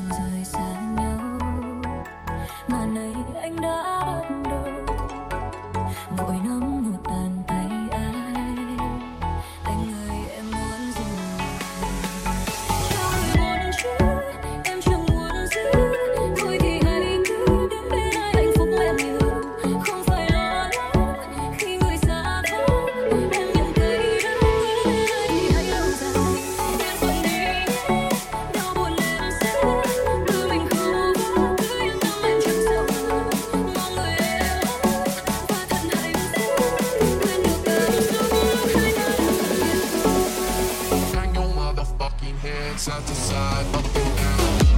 chẳng rời xa nhau, mà nay anh đã bắt đầu vội nắm một bàn tay ai. Anh ơi em muốn dừng lại, cho người muốn chứ em chẳng muốn giữ. Thôi thì hãy cứ đến bên ai hạnh phúc em nhiều, không phải lo lắng khi người xa vắng. Em nhận thấy đau bên ai thì hãy lâu dài. Em vẫn đi nhé, đau buồn em sẽ tự mình khâu vá. Cứ yên tâm em chẳng sao đâu, mong người em ơi và thật hạnh phúc, quên được cảm xúc lúc hai ta đã phân biệt. Bang your motherfucking head side to side, up and down.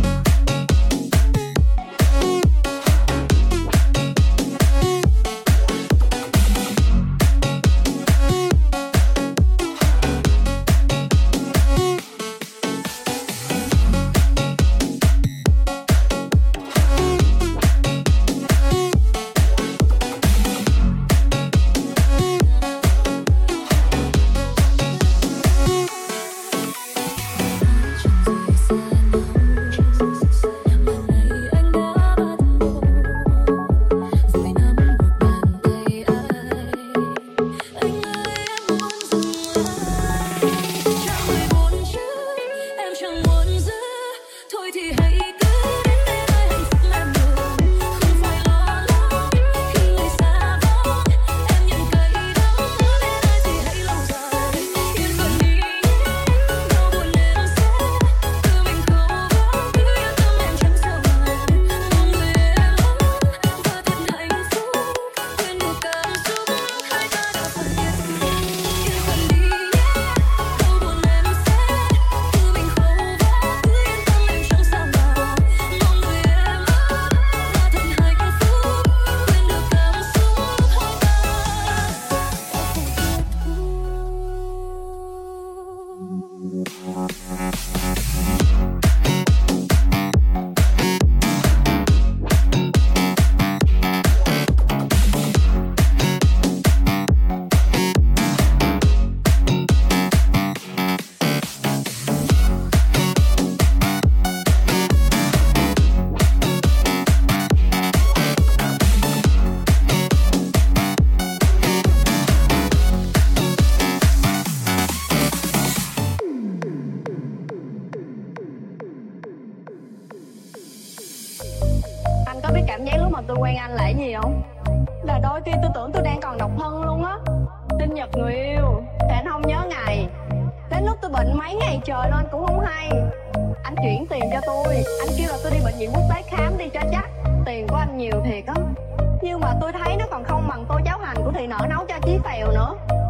Anh có biết cảm giác lúc mà tôi quen anh là cái gì không? Là đôi khi tôi tưởng tôi đang còn độc thân luôn á. Sinh nhật người yêu thì anh không nhớ ngày, đến lúc tôi bệnh mấy ngày trời luôn anh cũng không hay. Anh chuyển tiền cho tôi, anh kêu là tôi đi bệnh viện quốc tế khám đi cho chắc. Tiền của anh nhiều thiệt á, nhưng mà tôi thấy nó còn không bằng tô cháo hành của Thị Nở nấu cho Chí Tèo nữa.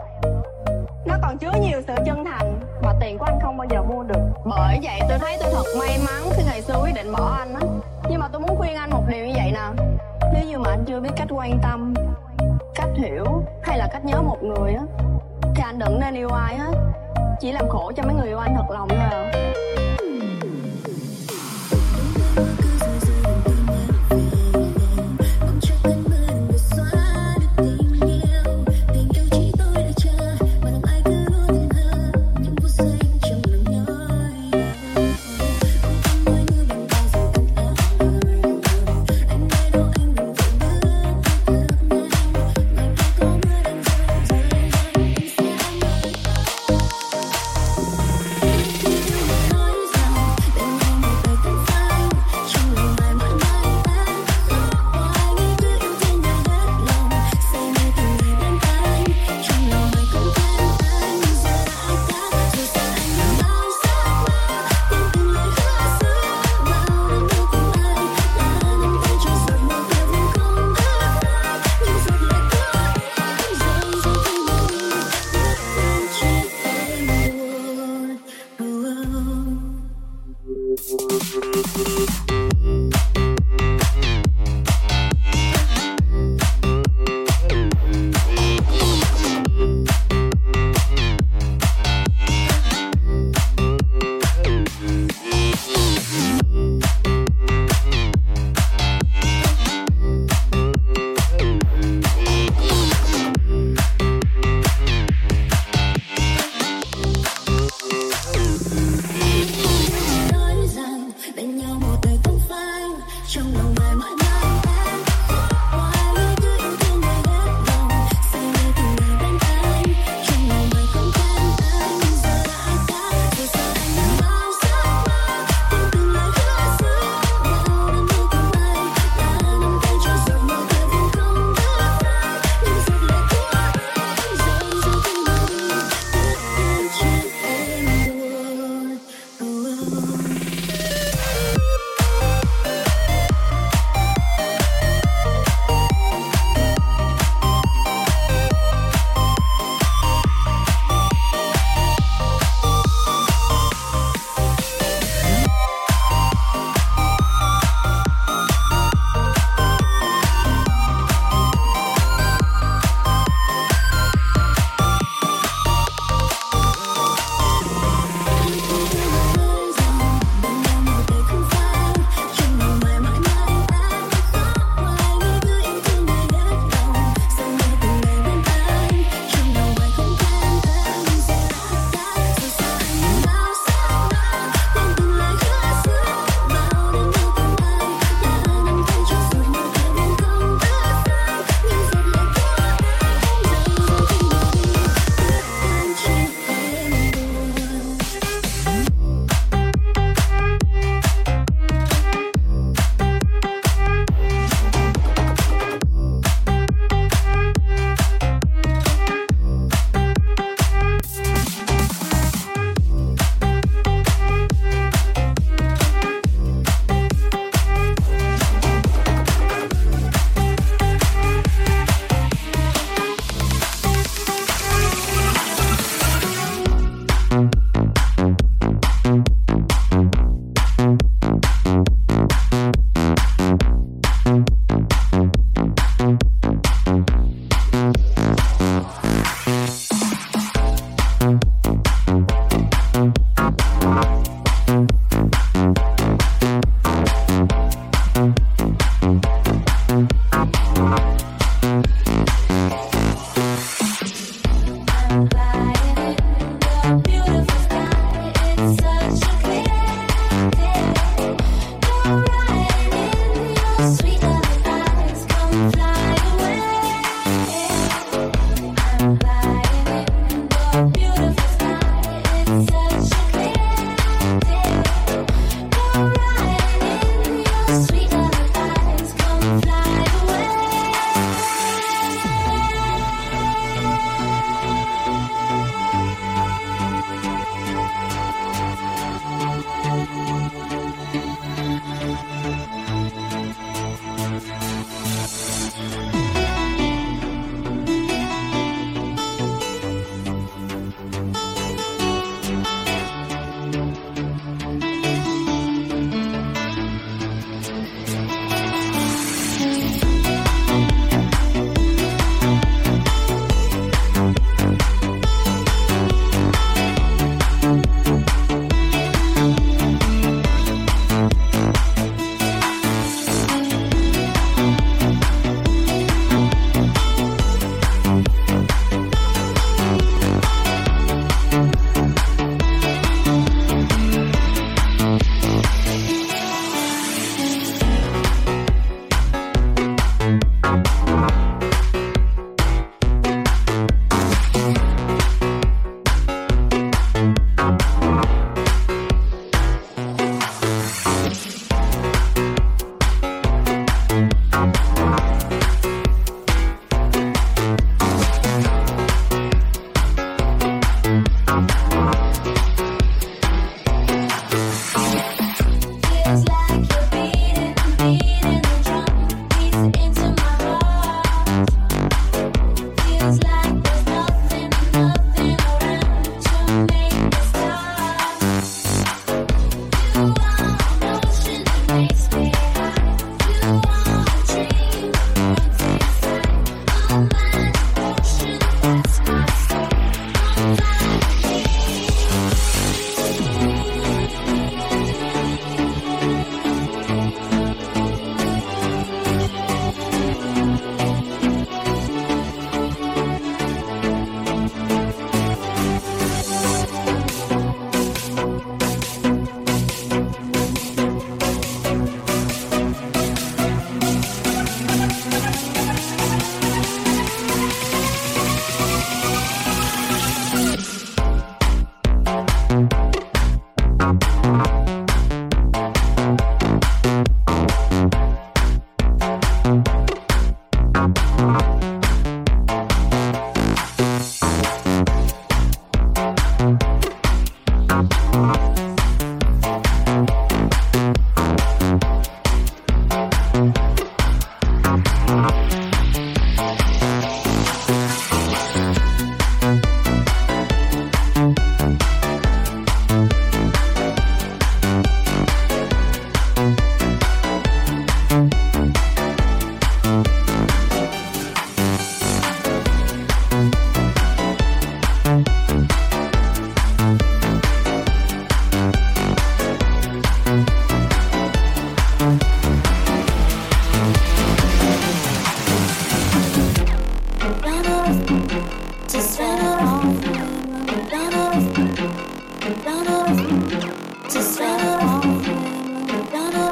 Nó còn chứa nhiều sự chân thành mà tiền của anh không bao giờ mua được. Bởi vậy tôi thấy tôi thật may mắn khi ngày xưa quyết định bỏ anh á. Nhưng mà tôi muốn khuyên anh một điều như vậy nè, nếu như mà anh chưa biết cách quan tâm, cách hiểu hay là cách nhớ một người á, thì anh đừng nên yêu ai hết, chỉ làm khổ cho mấy người yêu anh thật lòng thôi à. Nói rằng bên nhau một đời trong lòng mãi mãi mãi em. Ngoài lời cứ yêu thương người hết lòng, say mê từng ngày bên anh, trong lòng mãi không quên anh. Giờ đã khác, vì sao anh đã bao giấc mơ, tin từng lời hứa xưa. Bao năm yêu cùng anh, đã nắm tay cho giọt mơ về vùng không thứ hai. Nhưng giọt lệ của anh rơi rơi từng ngày, biết chuyện em buồn. Oh, oh.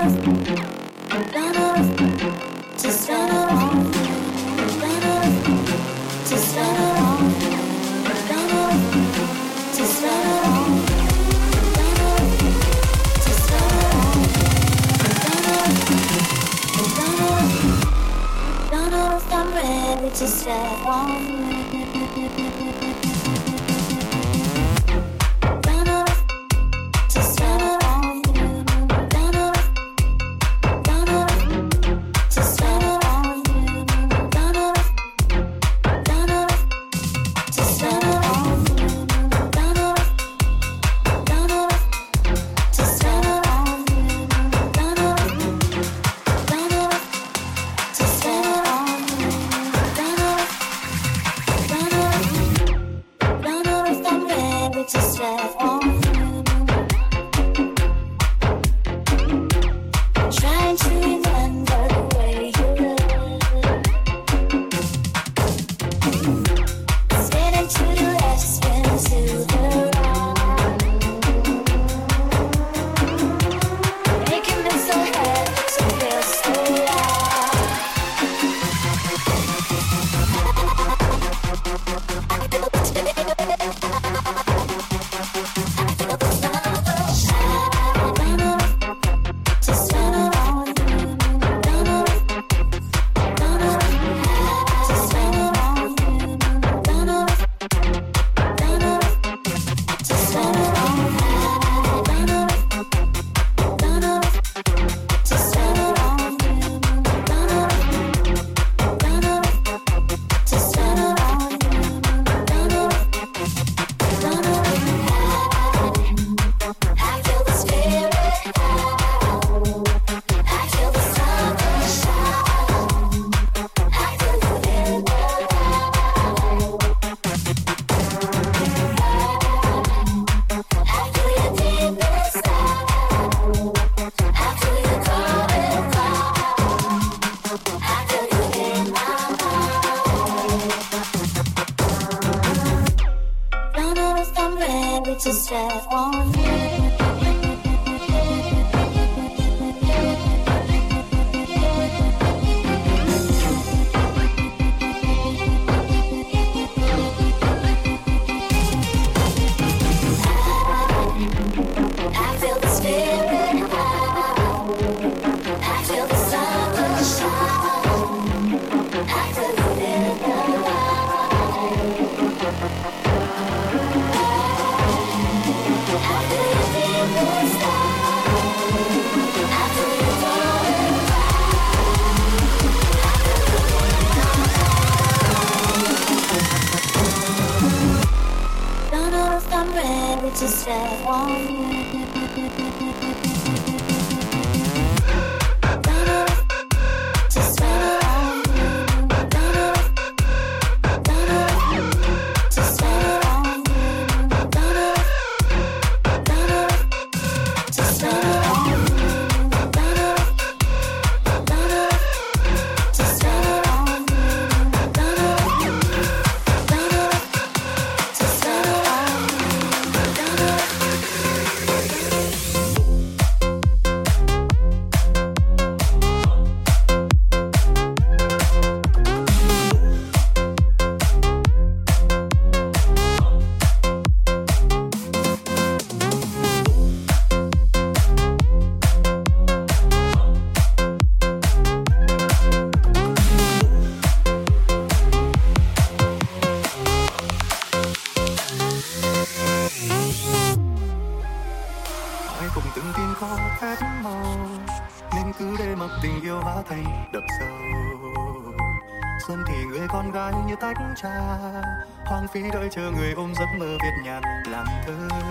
Hoang phí đợi chờ người ôm giấc mơ Việt nhạc làm thơ.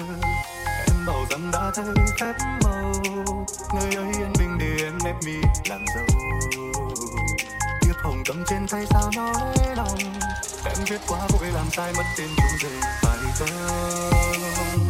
Em bảo rằng đã thấy phép màu, người ơi yên bình để em ép mi làm dâu. Thiệp hồng cầm trên tay sao nói lòng, em viết quá vội làm sai mất tên chung rời phải không?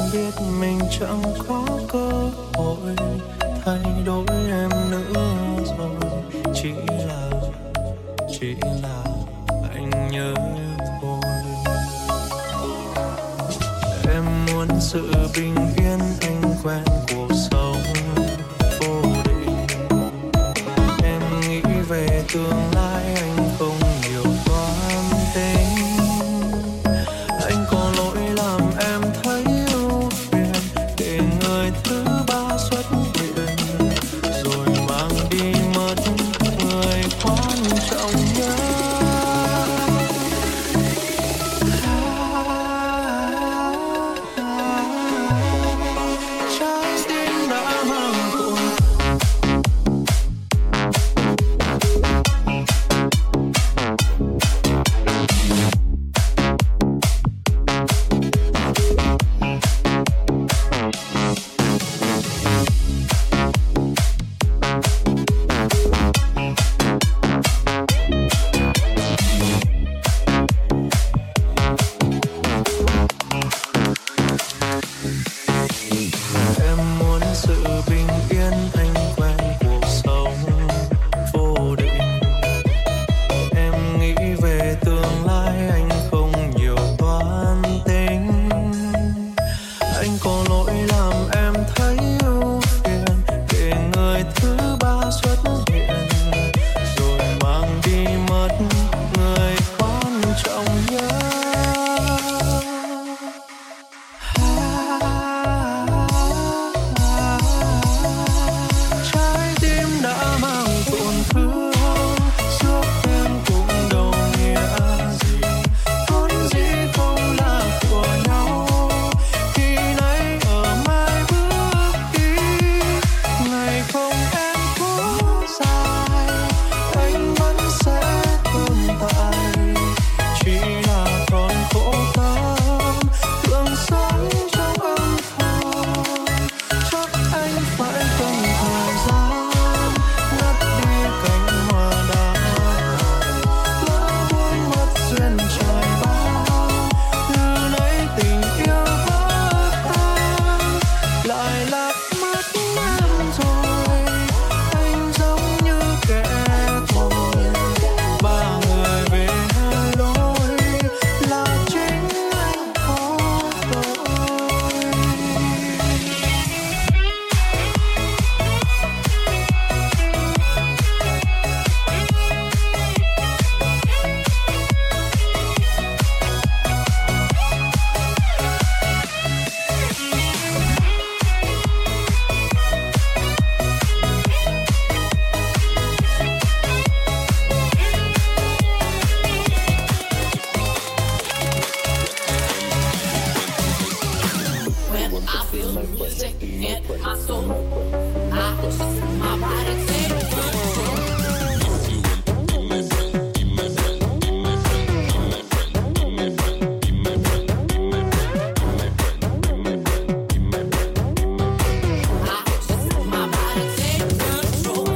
biết mình chẳng có cơ hội thay đổi em nữa rồi, chỉ là anh nhớ thôi. Em muốn sự bình yên, anh quen cuộc sống vô định. Em nghĩ về tương lai, anh không nhiều toan tính. Anh có lỗi làm em thấy ưu phiền, để người thứ ba xuất hiện rồi mang đi mất người quan trọng nhất. Trái tim đã mang cuộn. Em muốn sự bình yên, anh quen cuộc sống vô định. Em nghĩ về tương lai, anh không nhiều toan tính. Anh có lỗi làm em thấy ưu phiền, để người thứ ba xuất hiện rồi mang đi mất người quan trọng nhất. Trái tim đã mang tổn thương, giúp em cũng đâu nghĩa gì, vốn dĩ không là của nhau. Khi nãy ở mai bước đi, ngày không em có dài, anh vẫn sẽ tồn tại. Chỉ là còn khổ tâm, thường sống trong âm thầm. Chắc anh phải cần thời gian ngắt đi cánh hoa đã lỡ buông mất duyên trời bao. Từ nãy tình yêu vỡ tan, lại lạc mất em rồi. Anh giống như kẻ thù, ba người về hai lối, là chính anh có tội. When I feel the music in my soul, I just my body take control. I just my body take control.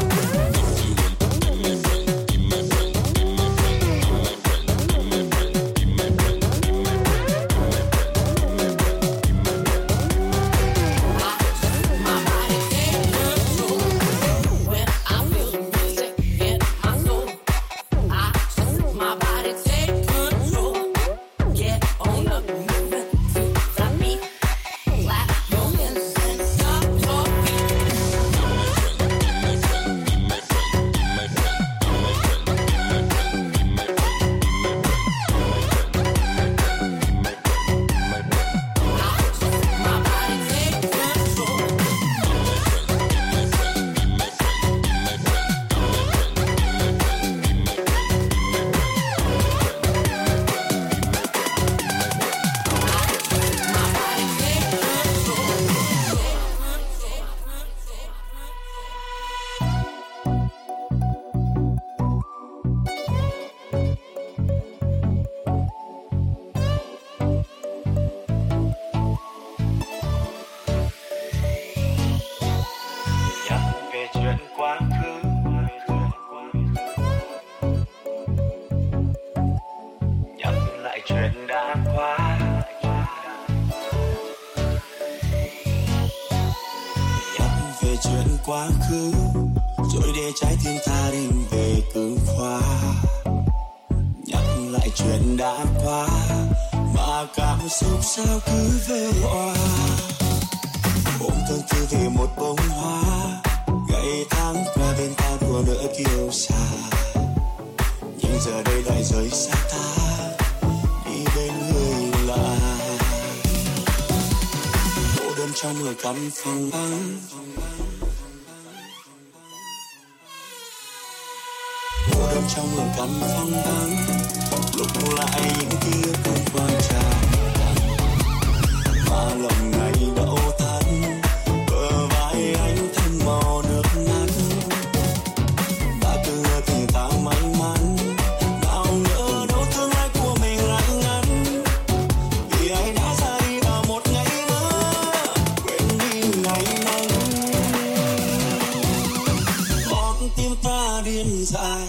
My body take control. When quá khứ, rồi để trái tim ta đến về cứng khoa. Nhắc lại chuyện đã qua mà cảm xúc sao cứ về hoa. Ôm thương tư về một bông hoa, ngày tháng qua bên ta đùa nỡ kiêu xa. Nhưng giờ đây lại rời xa ta, đi bên người lạ. Cô đơn trong mưa cắm phong vắng, cô đơn trong mưa cắm phong vắng. Lúc lại những ký ức không quan trọng, mà lòng ngày đau thắt. Bờ vai anh thân màu nước mắt, đã từng ngờ tình ta may mắn. Nào ngờ đâu tương lai của mình lặng ngắn, vì anh đã ra đi vào một ngày mơ, quên đi ngày nắng. Con tim ta điên dại.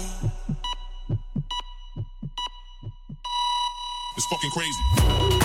It's fucking crazy.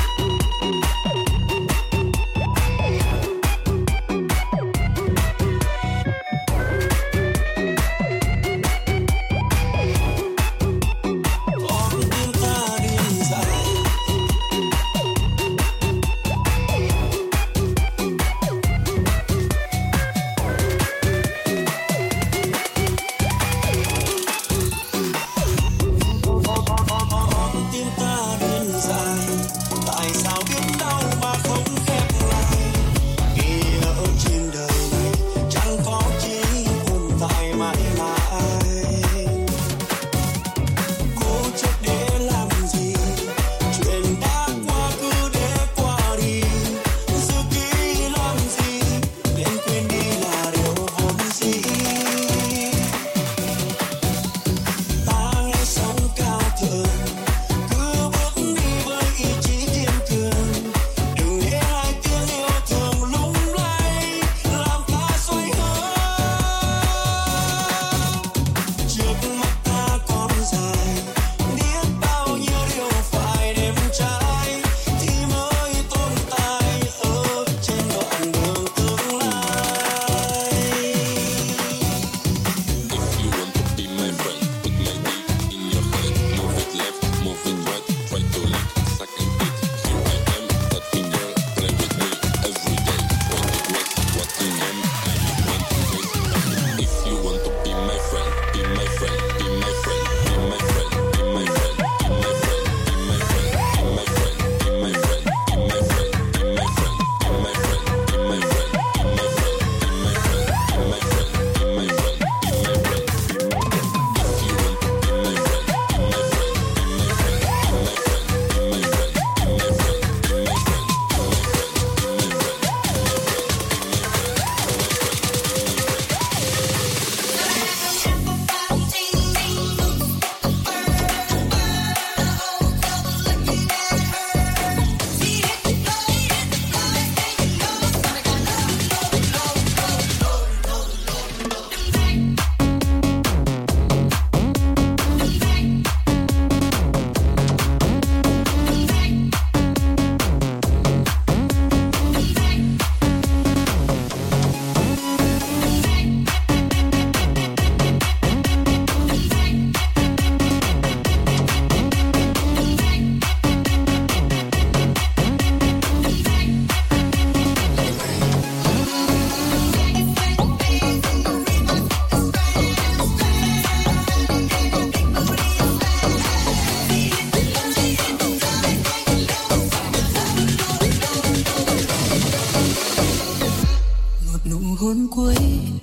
hôn cuối,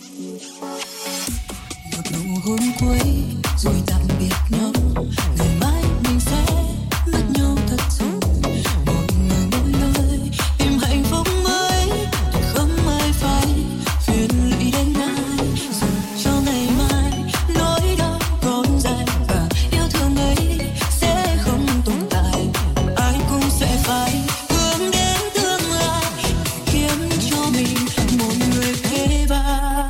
một nụ hôn cuối rồi tạm biệt nhau. Ngày mai mình sẽ mất nhau thật rồi, một người mỗi nơi tìm hạnh phúc mới, không ai phải phiền lụy đến ai. Dù cho ngày mai nỗi đau còn dài và yêu thương ấy sẽ không tồn tại, ai cũng sẽ phải hướng đến tương lai, kiếm cho mình một người kế vai.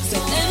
Sẽ